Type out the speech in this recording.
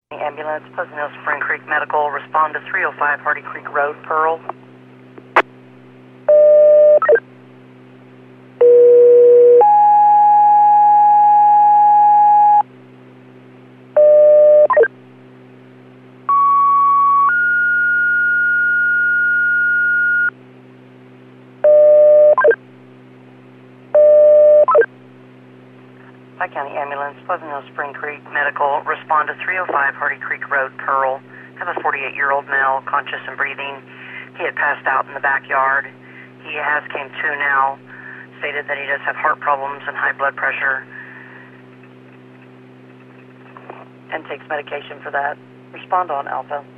Ambulance, Pleasant Hill Spring Creek Medical, respond to 305 Hardy Creek Road, Pearl. Pike County Ambulance, Pleasant Hill Spring Creek Medical, respond to 305 Hardy Creek Road, Pearl. Have a 48-year-old male, conscious and breathing. He had passed out in the backyard. He has came to now, stated that he does have heart problems and high blood pressure, and takes medication for that. Respond on Alpha.